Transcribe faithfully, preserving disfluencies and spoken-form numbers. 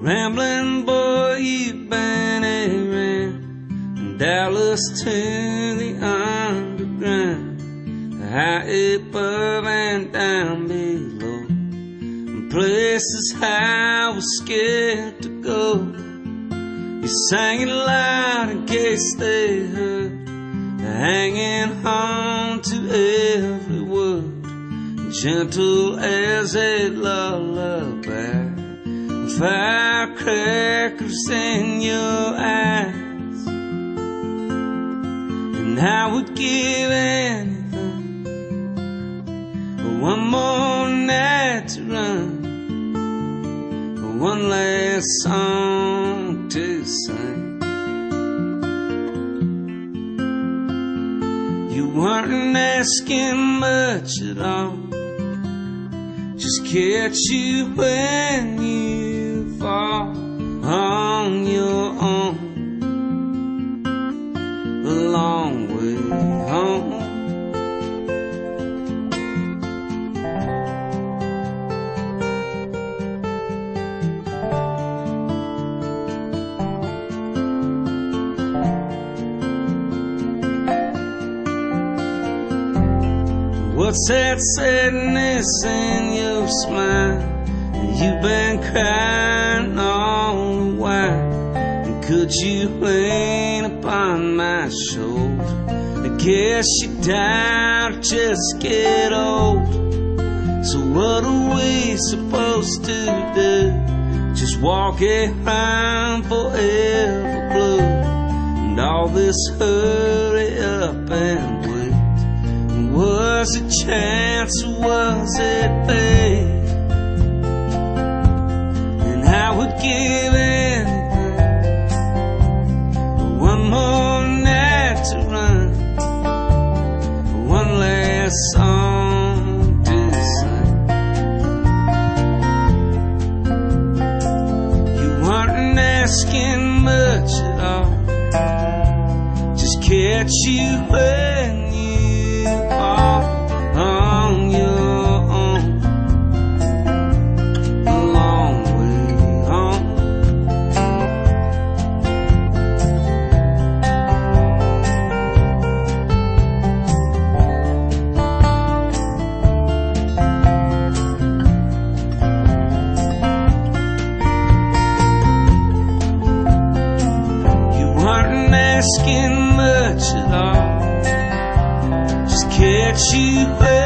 rambling boy, you've been around from Dallas to the underground, high above and down below, places I was scared to go. You sang it loud in case they heard, hanging on to every word, gentle as a lullaby, firecrackers in your eyes. And I would give anything for one more night to run, one last song to sing. You weren't asking much at all, just catch you when you fall on your own, a long way home. What's that sadness in your smile? You've been crying all the while. And could you lean upon my shoulder? I guess you died or just get old. So what are we supposed to do? Just walk around forever blue, and all this hurry up and wait. Was it chance or was it fate? And I would give anything for one more night to run, one last song to sing. You weren't asking much at all, just catch you when on your own, a long way home. You weren't asking much at all, just catch you